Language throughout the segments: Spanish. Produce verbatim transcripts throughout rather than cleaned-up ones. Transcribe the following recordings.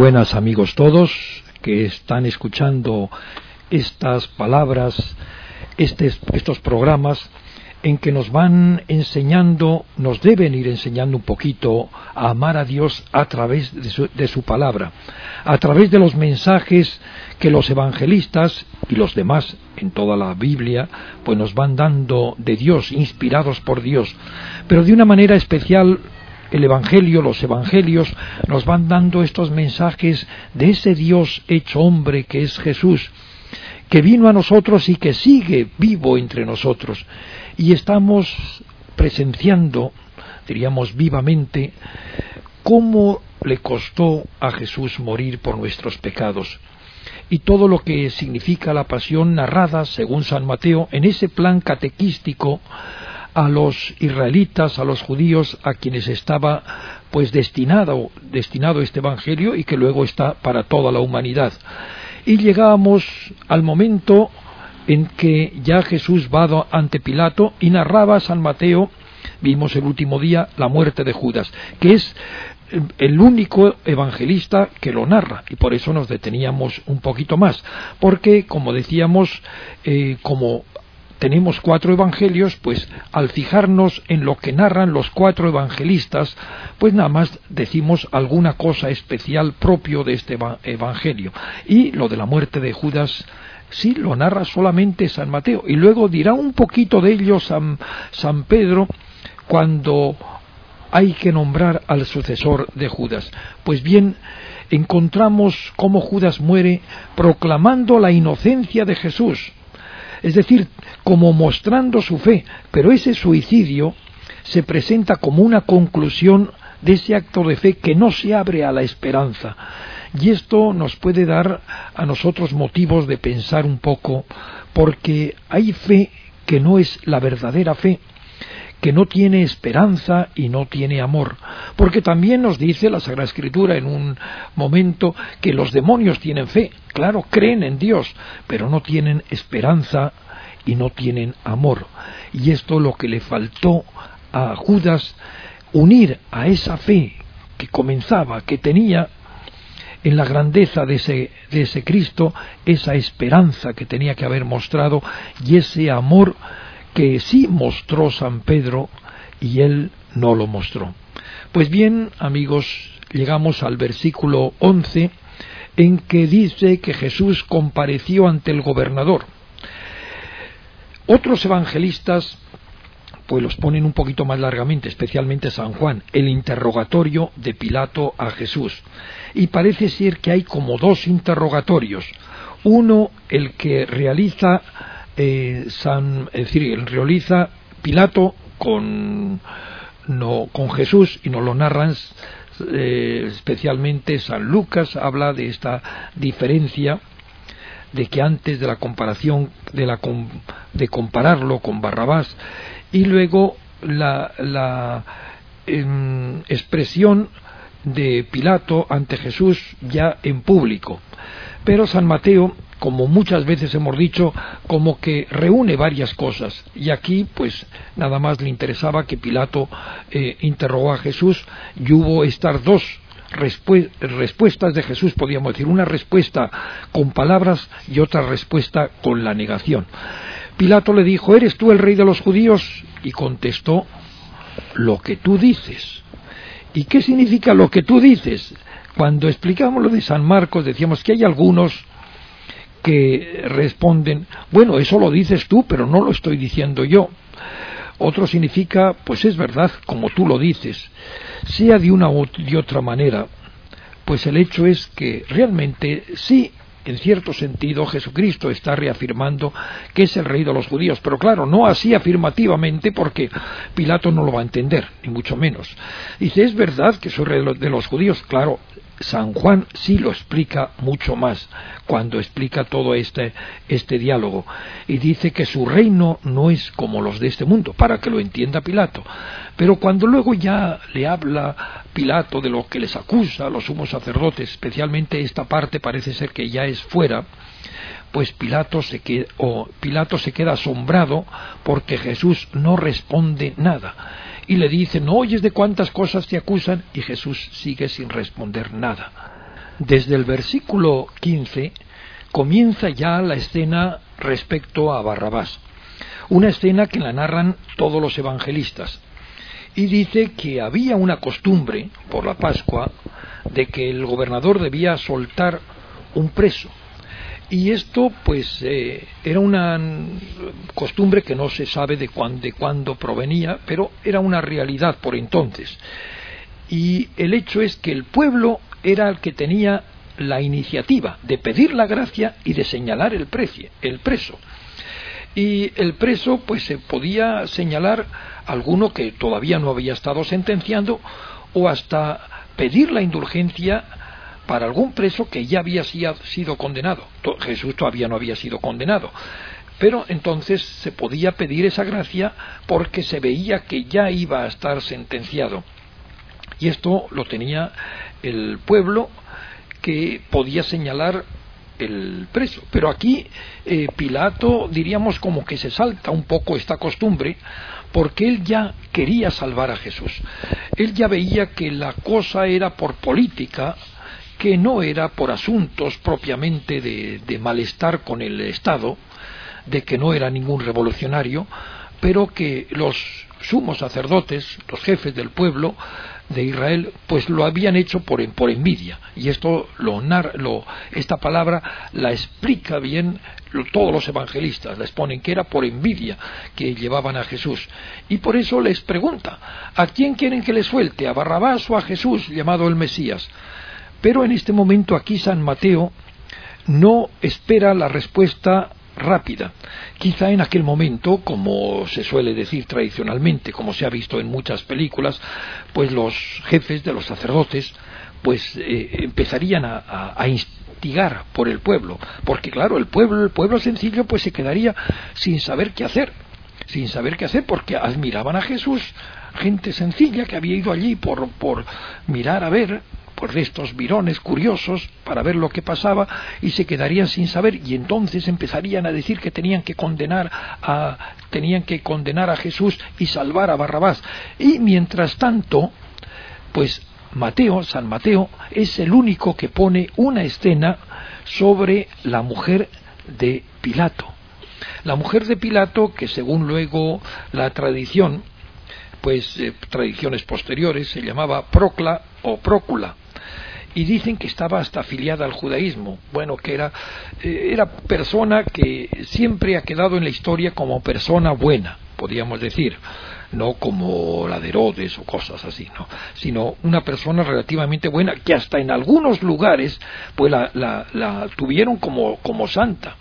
buenas, amigos todos que están escuchando estas palabras, estes, estos programas en que nos van enseñando, nos deben ir enseñando un poquito a amar a Dios a través de su, de su palabra, a través de los mensajes que los evangelistas y los demás en toda la Biblia pues nos van dando de Dios, inspirados por Dios, pero de una manera especial. El Evangelio, los Evangelios nos van dando estos mensajes de ese Dios hecho hombre que es Jesús, que vino a nosotros y que sigue vivo entre nosotros. Y estamos presenciando, diríamos vivamente, cómo le costó a Jesús morir por nuestros pecados. Y todo lo que significa la pasión narrada, según San Mateo, en ese plan catequístico a los israelitas, a los judíos, a quienes estaba pues destinado, destinado este evangelio y que luego está para toda la humanidad. Y llegamos al momento en que ya Jesús va ante Pilato y narraba San Mateo, vimos el último día, la muerte de Judas, que es el único evangelista que lo narra, y por eso nos deteníamos un poquito más, porque como decíamos, eh, como tenemos cuatro evangelios, pues al fijarnos en lo que narran los cuatro evangelistas, pues nada más decimos alguna cosa especial propio de este evangelio. Y lo de la muerte de Judas, sí, lo narra solamente San Mateo, y luego dirá un poquito de ello San, San Pedro cuando hay que nombrar al sucesor de Judas. Pues bien, encontramos cómo Judas muere proclamando la inocencia de Jesús, es decir, como mostrando su fe, pero ese suicidio se presenta como una conclusión de ese acto de fe que no se abre a la esperanza. Y esto nos puede dar a nosotros motivos de pensar un poco, porque hay fe que no es la verdadera fe, que no tiene esperanza y no tiene amor, porque también nos dice la Sagrada Escritura en un momento que los demonios tienen fe, claro, creen en Dios, pero no tienen esperanza y no tienen amor. Y esto lo que le faltó a Judas, unir a esa fe que comenzaba, que tenía en la grandeza de ese, de ese Cristo, esa esperanza que tenía que haber mostrado y ese amor que sí mostró San Pedro y él no lo mostró. Pues bien, amigos, llegamos al versículo once en que dice que Jesús compareció ante el gobernador. Otros evangelistas pues los ponen un poquito más largamente, especialmente San Juan, el interrogatorio de Pilato a Jesús. Y parece ser que hay como dos interrogatorios. Uno, el que realiza Eh, San, es decir, realiza Pilato con, no, con Jesús, y nos lo narran eh, especialmente San Lucas, habla de esta diferencia de que antes de la comparación de, la, de compararlo con Barrabás, y luego la, la eh, expresión de Pilato ante Jesús ya en público. Pero San Mateo, como muchas veces hemos dicho, como que reúne varias cosas, y aquí pues nada más le interesaba que Pilato eh, interrogó a Jesús, y hubo estas dos respu- respuestas de Jesús, podríamos decir, una respuesta con palabras y otra respuesta con la negación. Pilato le dijo: ¿eres tú el rey de los judíos? Y contestó: lo que tú dices. ¿Y qué significa lo que tú dices? Cuando explicamos lo de San Marcos decíamos que hay algunos que responden: bueno, eso lo dices tú, pero no lo estoy diciendo yo. Otro significa: pues es verdad, como tú lo dices. Sea de una u de otra manera, pues el hecho es que realmente sí, en cierto sentido, Jesucristo está reafirmando que es el rey de los judíos, pero claro, no así afirmativamente, porque Pilato no lo va a entender, ni mucho menos. Dice: es verdad que soy rey de los judíos. Claro, San Juan sí lo explica mucho más cuando explica todo este, este diálogo, y dice que su reino no es como los de este mundo, para que lo entienda Pilato. Pero cuando luego ya le habla Pilato de lo que les acusa a los sumos sacerdotes, especialmente esta parte parece ser que ya es fuera, pues Pilato se queda, o Pilato se queda asombrado porque Jesús no responde nada. Y le dice: ¿no oyes de cuántas cosas te acusan? Y Jesús sigue sin responder nada. desde el versículo quince comienza ya la escena respecto a Barrabás, una escena que la narran todos los evangelistas, y dice que había una costumbre por la Pascua de que el gobernador debía soltar un preso, y esto pues eh, era una costumbre que no se sabe de cuándo, de cuándo provenía, pero era una realidad por entonces. Y el hecho es que el pueblo era el que tenía la iniciativa de pedir la gracia y de señalar el, precie, el preso. Y el preso pues se podía señalar alguno que todavía no había estado sentenciando, o hasta pedir la indulgencia para algún preso que ya había sido condenado. Jesús todavía no había sido condenado, pero entonces se podía pedir esa gracia porque se veía que ya iba a estar sentenciado. Y esto lo tenía el pueblo, que podía señalar el preso. Pero aquí eh, Pilato, diríamos, como que se salta un poco esta costumbre, porque él ya quería salvar a Jesús. Él ya veía que la cosa era por política, que no era por asuntos propiamente de, de malestar con el Estado, de que no era ningún revolucionario, pero que los sumos sacerdotes, los jefes del pueblo de Israel, pues lo habían hecho por, por envidia. Y esto lo, lo esta palabra la explica bien lo, todos los evangelistas, la exponen, que era por envidia que llevaban a Jesús. Y por eso les pregunta, ¿a quién quieren que les suelte? ¿A Barrabás o a Jesús, llamado el Mesías? Pero en este momento aquí San Mateo no espera la respuesta rápida. Quizá en aquel momento, como se suele decir tradicionalmente, como se ha visto en muchas películas, pues los jefes de los sacerdotes pues eh, empezarían a, a, a instigar por el pueblo, porque claro, el pueblo, el pueblo sencillo pues se quedaría sin saber qué hacer, sin saber qué hacer, porque admiraban a Jesús, gente sencilla que había ido allí por, por mirar a ver, por estos virones curiosos para ver lo que pasaba, y se quedarían sin saber, y entonces empezarían a decir que tenían que condenar a tenían que condenar a Jesús y salvar a Barrabás. Y mientras tanto, pues Mateo, San Mateo, es el único que pone una escena sobre la mujer de Pilato. La mujer de Pilato, que según luego la tradición, pues eh, tradiciones posteriores, se llamaba Procla o Prócula, y dicen que estaba hasta afiliada al judaísmo. Bueno, que era, eh, era persona que siempre ha quedado en la historia como persona buena, podríamos decir, no como la de Herodes o cosas así, no, sino una persona relativamente buena, que hasta en algunos lugares pues la, la, la tuvieron como, como santa.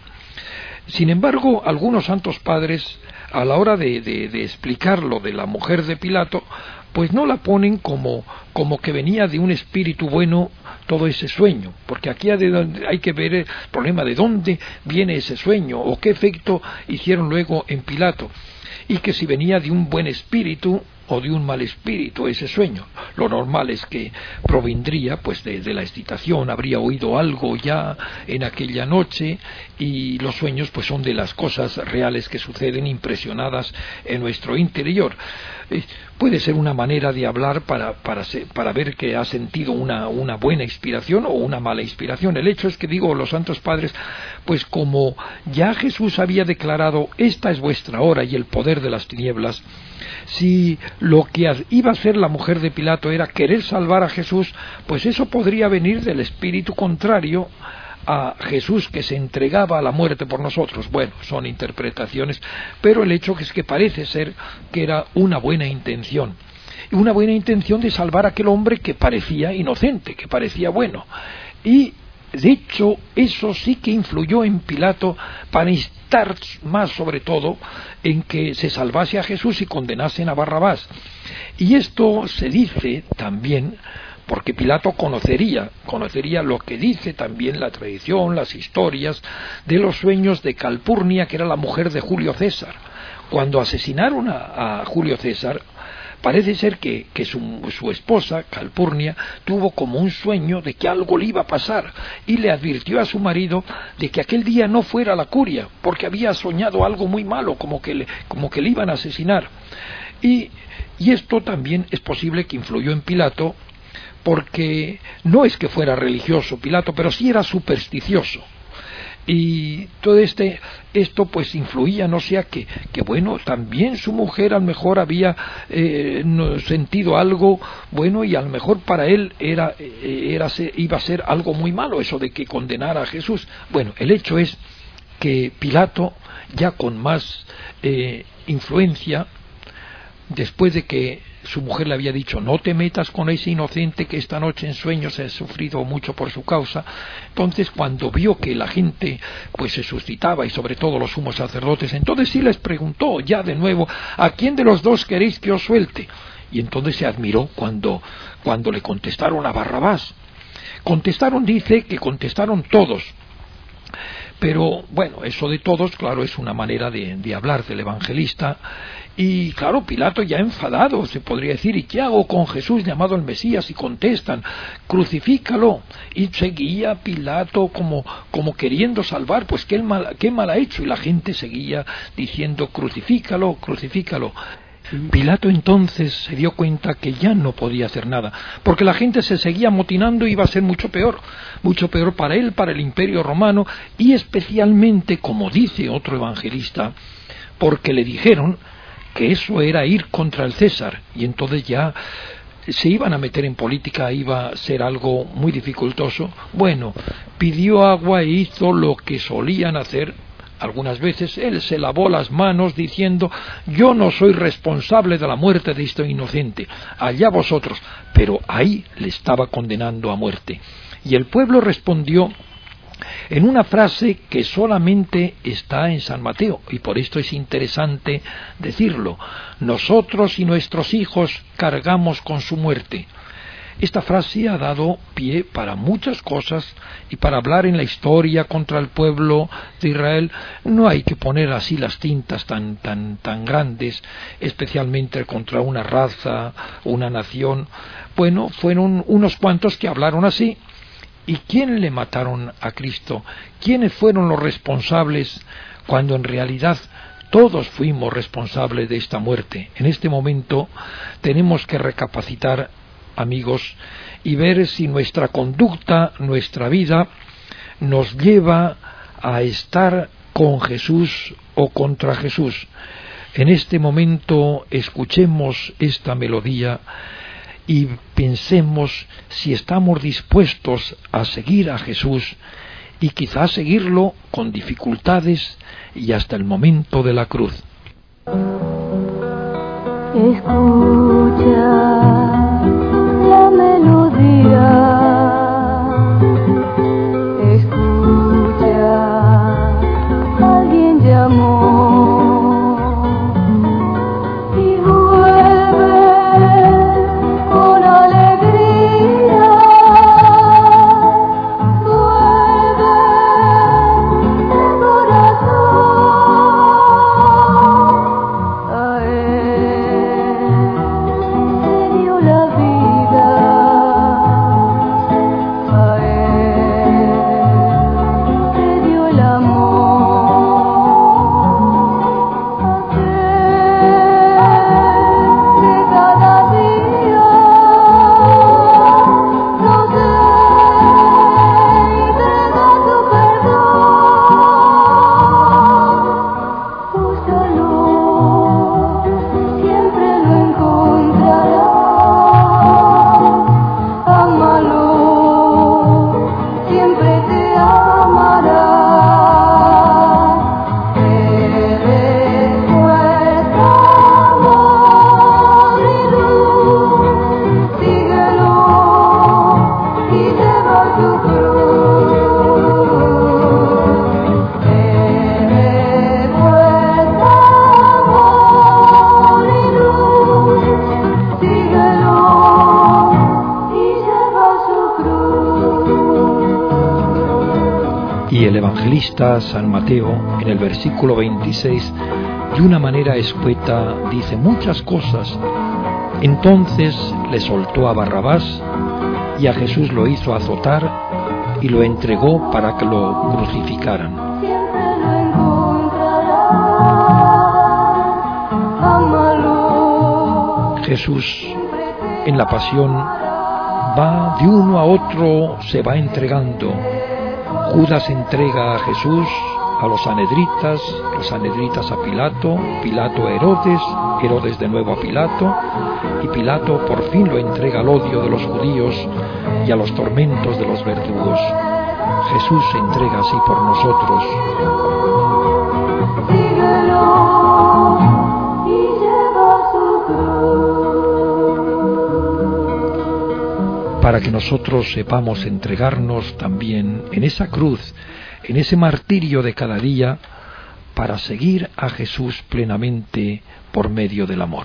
Sin embargo, algunos santos padres, a la hora de, de, de explicar lo de la mujer de Pilato, pues no la ponen como, como que venía de un espíritu bueno todo ese sueño, porque aquí hay que ver el problema de dónde viene ese sueño o qué efecto hicieron luego en Pilato, y que si venía de un buen espíritu o de un mal espíritu ese sueño. Lo normal es que provendría pues de, de la excitación, habría oído algo ya en aquella noche, y los sueños pues son de las cosas reales que suceden, impresionadas en nuestro interior. Eh, puede ser una manera de hablar para, para, para ver que ha sentido una, una buena inspiración o una mala inspiración. El hecho es que, digo, los santos padres, pues como ya Jesús había declarado, esta es vuestra hora y el poder de las tinieblas, si lo que iba a hacer la mujer de Pilato era querer salvar a Jesús, pues eso podría venir del espíritu contrario a Jesús, que se entregaba a la muerte por nosotros. Bueno, son interpretaciones, pero el hecho es que parece ser que era una buena intención, una buena intención de salvar a aquel hombre que parecía inocente, que parecía bueno. Y de hecho eso sí que influyó en Pilato para instar más, sobre todo, en que se salvase a Jesús y condenasen a Barrabás. Y esto se dice también porque Pilato conocería, conocería lo que dice también la tradición, las historias de los sueños de Calpurnia, que era la mujer de Julio César. Cuando asesinaron a, a Julio César, parece ser que, que su, su esposa, Calpurnia, tuvo como un sueño de que algo le iba a pasar, y le advirtió a su marido de que aquel día no fuera a la curia, porque había soñado algo muy malo, como que le, como que le iban a asesinar. Y, y esto también es posible que influyó en Pilato, porque no es que fuera religioso Pilato, pero sí era supersticioso. Y todo este esto pues influía, no sea que, que bueno, también su mujer a lo mejor había eh, no, sentido algo bueno, y a lo mejor para él era, eh, era iba a ser algo muy malo eso de que condenara a Jesús. Bueno, el hecho es que Pilato, ya con más eh, influencia, después de que su mujer le había dicho no te metas con ese inocente que esta noche en sueños he sufrido mucho por su causa, entonces cuando vio que la gente pues se suscitaba, y sobre todo los sumos sacerdotes, entonces sí les preguntó ya de nuevo, ¿a quién de los dos queréis que os suelte? Y entonces se admiró cuando, cuando le contestaron a Barrabás. Contestaron, dice que contestaron todos. Pero bueno, eso de todos, claro, es una manera de, de hablar del evangelista. Y claro, Pilato ya enfadado, se podría decir, ¿y qué hago con Jesús llamado el Mesías? Y contestan, crucifícalo. Y seguía Pilato como, como queriendo salvar, pues qué mal, qué mal ha hecho. Y la gente seguía diciendo, crucifícalo, crucifícalo. Pilato entonces se dio cuenta que ya no podía hacer nada, porque la gente se seguía amotinando y iba a ser mucho peor, mucho peor para él, para el Imperio Romano, y especialmente, como dice otro evangelista, porque le dijeron que eso era ir contra el César, y entonces ya se iban a meter en política, iba a ser algo muy dificultoso. Bueno, pidió agua e hizo lo que solían hacer. Algunas veces él se lavó las manos diciendo, yo no soy responsable de la muerte de este inocente, allá vosotros, pero ahí le estaba condenando a muerte. Y el pueblo respondió en una frase que solamente está en San Mateo, y por esto es interesante decirlo, nosotros y nuestros hijos cargamos con su muerte. Esta frase ha dado pie para muchas cosas, y para hablar en la historia contra el pueblo de Israel no hay que poner así las tintas tan tan tan grandes, especialmente contra una raza, una nación. Bueno, fueron unos cuantos que hablaron así. ¿Y quién le mataron a Cristo? ¿Quiénes fueron los responsables cuando en realidad todos fuimos responsables de esta muerte? En este momento tenemos que recapacitar, amigos, y ver si nuestra conducta, nuestra vida, nos lleva a estar con Jesús o contra Jesús. En este momento escuchemos esta melodía y pensemos si estamos dispuestos a seguir a Jesús, y quizás seguirlo con dificultades y hasta el momento de la cruz. Escucha la melodía, escucha, alguien llamó y vuelve con alegría, vuelve de corazón a él. La vida a él te dio el amor, aquel que cada día nos dé y entrega su perdón. Búscalo, siempre lo encontrarás. Y el evangelista San Mateo, en el versículo veintiséis, de una manera escueta, dice muchas cosas. Entonces le soltó a Barrabás, y a Jesús lo hizo azotar, y lo entregó para que lo crucificaran. Jesús, en la pasión, va de uno a otro, se va entregando. Judas entrega a Jesús a los sanhedritas, los sanhedritas a Pilato, Pilato a Herodes, Herodes de nuevo a Pilato, y Pilato por fin lo entrega al odio de los judíos y a los tormentos de los verdugos. Jesús se entrega así por nosotros. Para que nosotros sepamos entregarnos también en esa cruz, en ese martirio de cada día, para seguir a Jesús plenamente por medio del amor.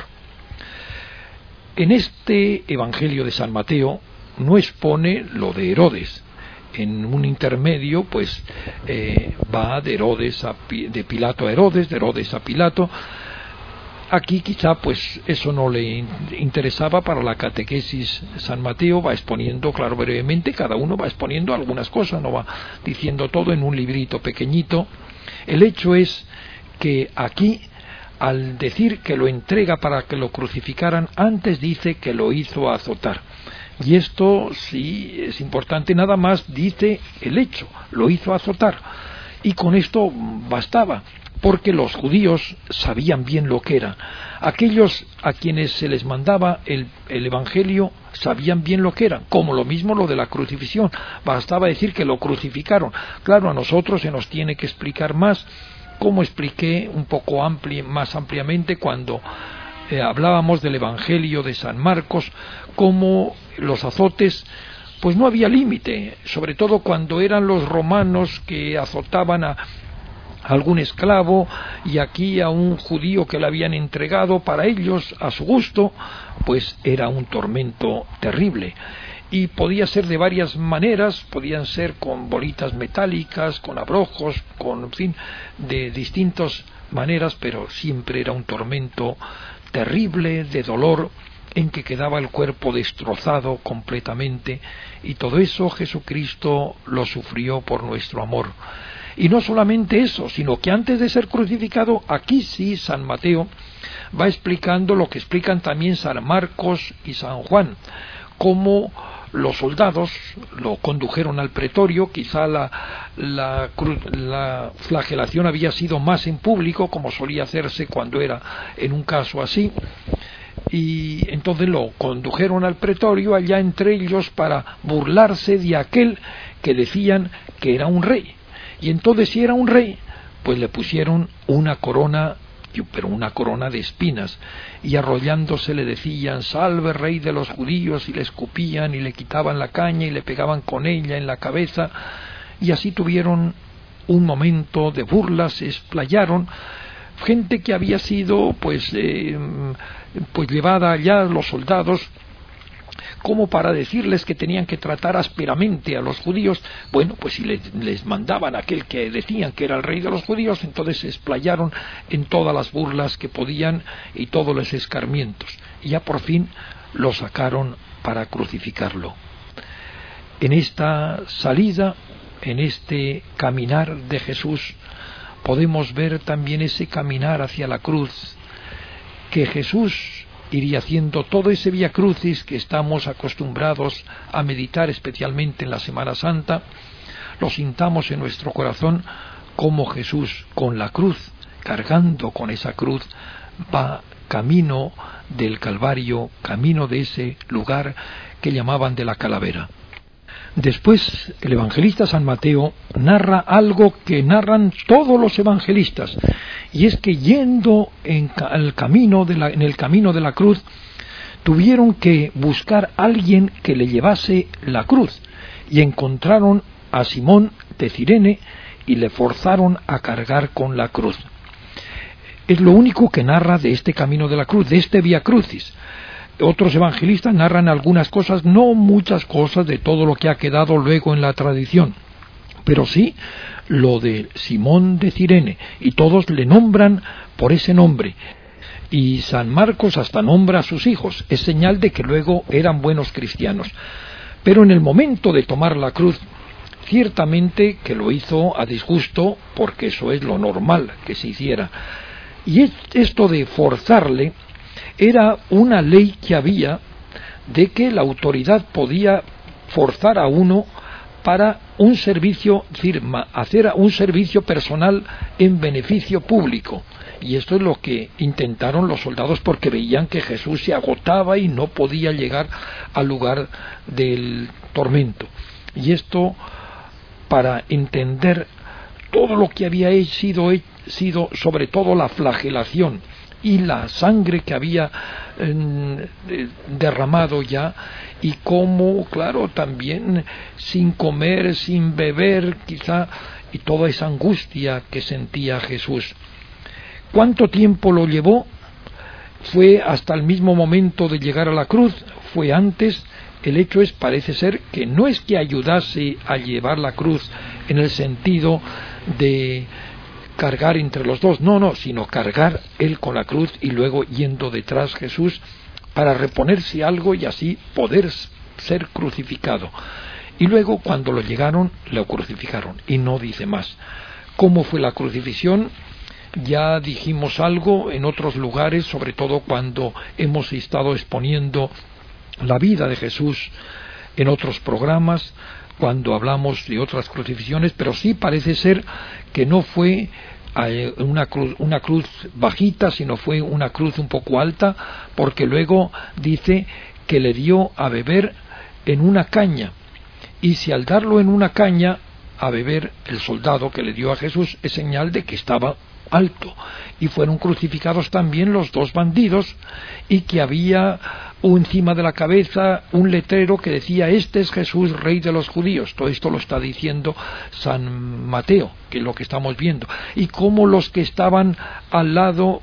En este Evangelio de San Mateo no expone lo de Herodes. En un intermedio, pues, eh, va de Herodes a, de Pilato a Herodes, de Herodes a Pilato. Aquí quizá pues eso no le interesaba para la catequesis. San Mateo va exponiendo, claro, brevemente, cada uno va exponiendo algunas cosas, no va diciendo todo en un librito pequeñito. El hecho es que aquí, al decir que lo entrega para que lo crucificaran, antes dice que lo hizo azotar. Y esto sí es importante, nada más dice el hecho, lo hizo azotar. Y con esto bastaba, porque los judíos sabían bien lo que era. Aquellos a quienes se les mandaba el, el Evangelio sabían bien lo que era, como lo mismo lo de la crucifixión. Bastaba decir que lo crucificaron. Claro, a nosotros se nos tiene que explicar más, como expliqué un poco ampli, más ampliamente cuando eh, hablábamos del Evangelio de San Marcos, como los azotes, pues no había límite, sobre todo cuando eran los romanos que azotaban a algún esclavo, y aquí a un judío que le habían entregado para ellos a su gusto, pues era un tormento terrible. Y podía ser de varias maneras, podían ser con bolitas metálicas, con abrojos, con, en fin, de distintas maneras, pero siempre era un tormento terrible, de dolor, en que quedaba el cuerpo destrozado completamente, y todo eso Jesucristo lo sufrió por nuestro amor. Y no solamente eso, sino que antes de ser crucificado, aquí sí San Mateo va explicando lo que explican también San Marcos y San Juan, cómo los soldados lo condujeron al pretorio. Quizá la, la, la flagelación había sido más en público, como solía hacerse cuando era en un caso así, y entonces lo condujeron al pretorio, allá entre ellos, para burlarse de aquel que decían que era un rey. Y entonces, si era un rey, pues le pusieron una corona, pero una corona de espinas, y arrollándose le decían: salve rey de los judíos, y le escupían y le quitaban la caña y le pegaban con ella en la cabeza, y así tuvieron un momento de burlas, se explayaron. Gente que había sido pues eh, pues llevada allá, los soldados, como para decirles que tenían que tratar ásperamente a los judíos. Bueno, pues si les, les mandaban a aquel que decían que era el rey de los judíos, entonces se explayaron en todas las burlas que podían y todos los escarmientos, y ya por fin lo sacaron para crucificarlo. En esta salida, en este caminar de Jesús, podemos ver también ese caminar hacia la cruz, que Jesús iría haciendo todo ese vía crucis que estamos acostumbrados a meditar, especialmente en la Semana Santa. Lo sintamos en nuestro corazón, como Jesús con la cruz, cargando con esa cruz, va camino del Calvario, camino de ese lugar que llamaban de la calavera. Después, el evangelista San Mateo narra algo que narran todos los evangelistas, y es que yendo en el camino de la, en el camino de la cruz, tuvieron que buscar a alguien que le llevase la cruz, y encontraron a Simón de Cirene y le forzaron a cargar con la cruz. Es lo único que narra de este camino de la cruz, de este Vía Crucis. Otros evangelistas narran algunas cosas, no muchas cosas de todo lo que ha quedado luego en la tradición, pero sí lo de Simón de Cirene, y todos le nombran por ese nombre, y San Marcos hasta nombra a sus hijos, es señal de que luego eran buenos cristianos. Pero en el momento de tomar la cruz, ciertamente que lo hizo a disgusto, porque eso es lo normal que se hiciera, y esto de forzarle era una ley que había, de que la autoridad podía forzar a uno para un servicio, es decir, hacer un servicio personal en beneficio público. Y esto es lo que intentaron los soldados, porque veían que Jesús se agotaba y no podía llegar al lugar del tormento. Y esto, para entender todo lo que había sido, sido sobre todo la flagelación y la sangre que había eh, derramado ya, y cómo, claro, también sin comer, sin beber, quizá, y toda esa angustia que sentía Jesús. ¿Cuánto tiempo lo llevó? ¿Fue hasta el mismo momento de llegar a la cruz? ¿Fue antes? El hecho es, parece ser, que no es que ayudase a llevar la cruz en el sentido de cargar entre los dos, no, no, sino cargar él con la cruz y luego yendo detrás Jesús para reponerse algo y así poder ser crucificado. Y luego, cuando lo llegaron, lo crucificaron, y no dice más. ¿Cómo fue la crucifixión? Ya dijimos algo en otros lugares, sobre todo cuando hemos estado exponiendo la vida de Jesús en otros programas, cuando hablamos de otras crucifixiones, pero sí parece ser que no fue una cruz, una cruz bajita, sino fue una cruz un poco alta, porque luego dice que le dio a beber en una caña, y si al darlo en una caña a beber el soldado que le dio a Jesús, es señal de que estaba alto, y fueron crucificados también los dos bandidos, y que había encima de la cabeza un letrero que decía: este es Jesús, Rey de los judíos. Todo esto lo está diciendo San Mateo, que es lo que estamos viendo, y cómo los que estaban al lado,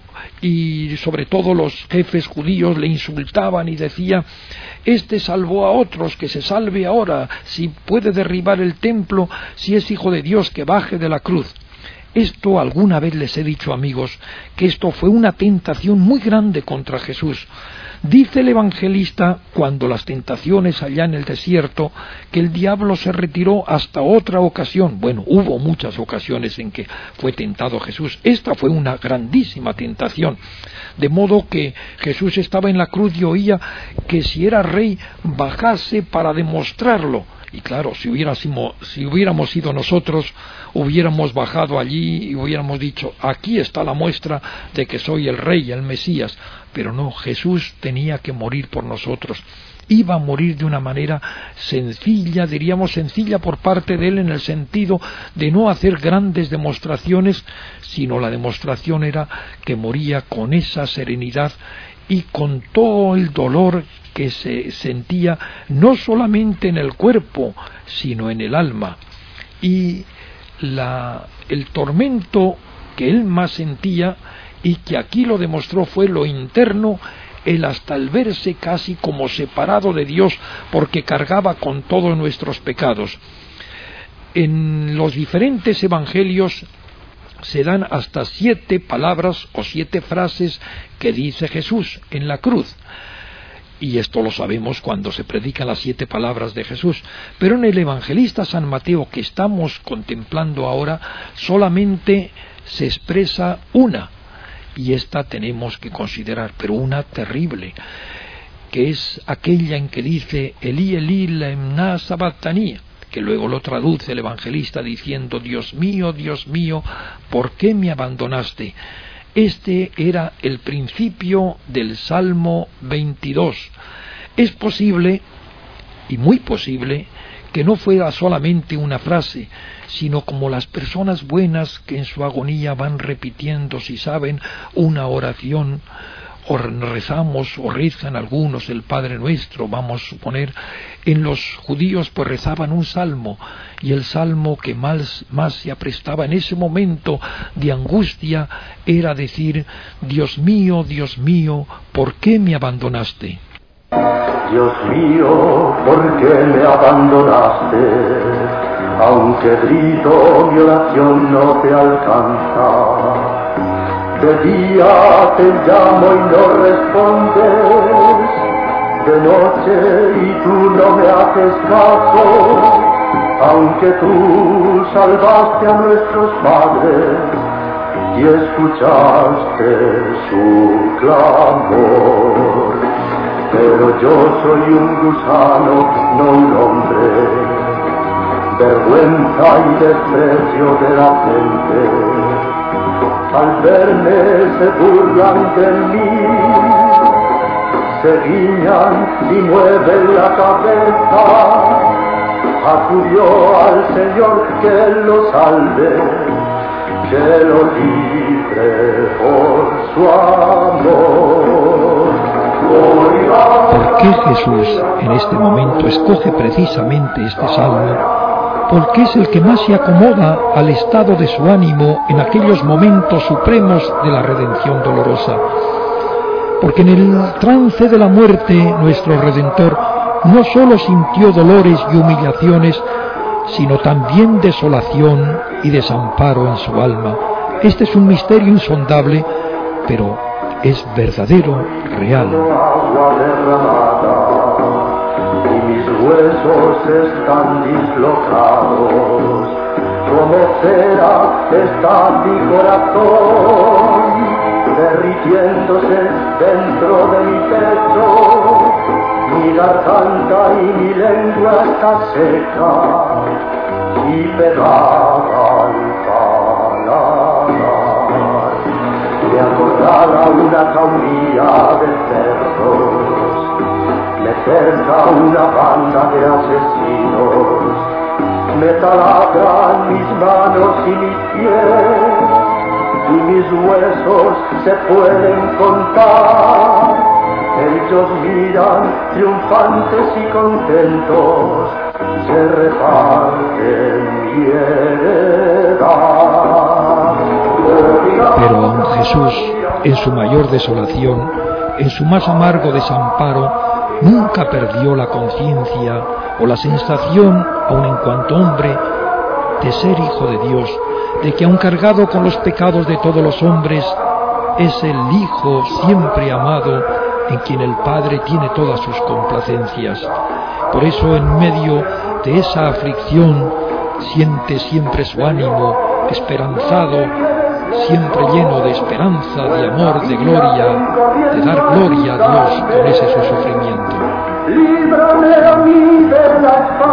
y sobre todo los jefes judíos, le insultaban y decía: este salvó a otros, que se salve ahora, si puede derribar el templo, si es hijo de Dios, que baje de la cruz. Esto alguna vez les he dicho, amigos, que esto fue una tentación muy grande contra Jesús. Dice el evangelista, cuando las tentaciones allá en el desierto, que el diablo se retiró hasta otra ocasión. Bueno, hubo muchas ocasiones en que fue tentado Jesús. Esta fue una grandísima tentación. De modo que Jesús estaba en la cruz y oía que si era rey bajase para demostrarlo. Y claro, si hubiéramos, si hubiéramos sido nosotros, hubiéramos bajado allí y hubiéramos dicho: aquí está la muestra de que soy el rey, el Mesías. Pero no, Jesús tenía que morir por nosotros. Iba a morir de una manera sencilla, diríamos sencilla por parte de él, en el sentido de no hacer grandes demostraciones, sino la demostración era que moría con esa serenidad y con todo el dolor que se sentía, no solamente en el cuerpo, sino en el alma. Y la, el tormento que él más sentía, y que aquí lo demostró, fue lo interno, el hasta el verse casi como separado de Dios, porque cargaba con todos nuestros pecados. En los diferentes evangelios se dan hasta siete palabras o siete frases que dice Jesús en la cruz. Y esto lo sabemos cuando se predican las siete palabras de Jesús. Pero en el evangelista San Mateo, que estamos contemplando ahora, solamente se expresa una. Y esta tenemos que considerar, pero una terrible, que es aquella en que dice: Elí, Elí, lema sabactani, que luego lo traduce el evangelista diciendo: Dios mío, Dios mío, ¿por qué me abandonaste? Este era el principio del Salmo veintidós. Es posible, y muy posible, que no fuera solamente una frase, sino como las personas buenas que en su agonía van repitiendo, si saben, una oración, o rezamos o rezan algunos el Padre Nuestro, vamos a suponer. En los judíos pues rezaban un salmo, y el salmo que más, más se aprestaba en ese momento de angustia era decir: Dios mío, Dios mío, ¿por qué me abandonaste? Dios mío, ¿por qué me abandonaste? Aunque grito, mi oración no te alcanza. De día te llamo y no respondes, de noche y tú no me haces caso, aunque tú salvaste a nuestros padres y escuchaste su clamor. pero yo soy un gusano, no un hombre. Vergüenza y desprecio de la gente, al verme se burlan de mí, se guiñan y mueven la cabeza. Acudió al Señor que lo salve, que lo libre por su amor. ¿Por qué Jesús en este momento escoge precisamente este salmo? Porque es el que más se acomoda al estado de su ánimo en aquellos momentos supremos de la redención dolorosa. Porque en el trance de la muerte nuestro Redentor no sólo sintió dolores y humillaciones, sino también desolación y desamparo en su alma. Este es un misterio insondable, pero es verdadero, real. Agua derramada y mis huesos están dislocados, como cera está mi corazón, derritiéndose dentro de mi pecho. Mi garganta y mi lengua está seca y pegada al paladar. Me acorrala una caudilla de cerdos, me cerca una banda de asesinos, me taladran mis manos y mis pies, y mis huesos se pueden contar. Ellos miran triunfantes y contentos, se reparten mi heredad. Pero aun Jesús, en su mayor desolación, en su más amargo desamparo, nunca perdió la conciencia o la sensación, aun en cuanto hombre, de ser hijo de Dios, de que aun cargado con los pecados de todos los hombres, es el Hijo siempre amado, en quien el Padre tiene todas sus complacencias. Por eso, en medio de esa aflicción, siente siempre su ánimo esperanzado, siempre lleno de esperanza, de amor, de gloria, de dar gloria a Dios con ese su sufrimiento. Líbrame a mí de la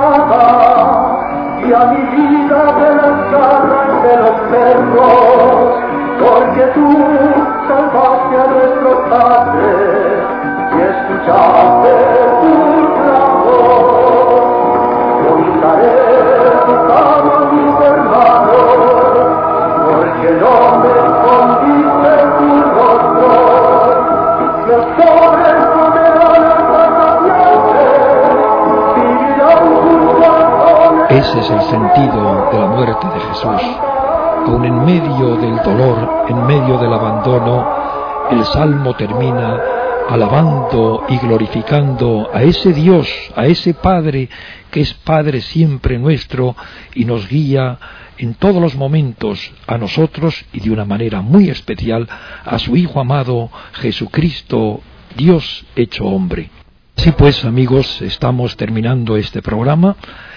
espada y a mi vida de las garras de los perros, porque tú salvaste a nuestros padres y escuchaste tu clamor. Contaré tu cama a mis hermanos, porque no me escondiste tu rostro. Los pobres comerán hasta saciarse, vivirán sus corazones. Ese es el sentido de la muerte de Jesús. Aun en medio del dolor, en medio del abandono, el Salmo termina alabando y glorificando a ese Dios, a ese Padre, que es Padre siempre nuestro y nos guía en todos los momentos a nosotros y de una manera muy especial a su Hijo amado, Jesucristo, Dios hecho hombre. Así pues, amigos, estamos terminando este programa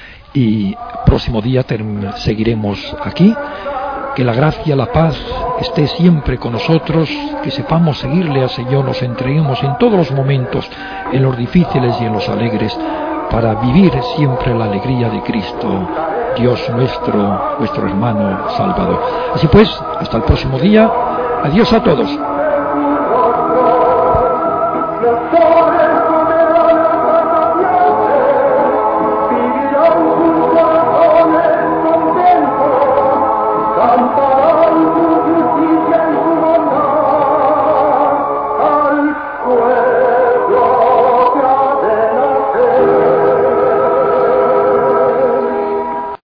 y próximo día seguiremos aquí. Que la gracia, la paz esté siempre con nosotros, que sepamos seguirle al Señor, nos entreguemos en todos los momentos, en los difíciles y en los alegres, para vivir siempre la alegría de Cristo, Dios nuestro, nuestro hermano Salvador. Así pues, hasta el próximo día, adiós a todos.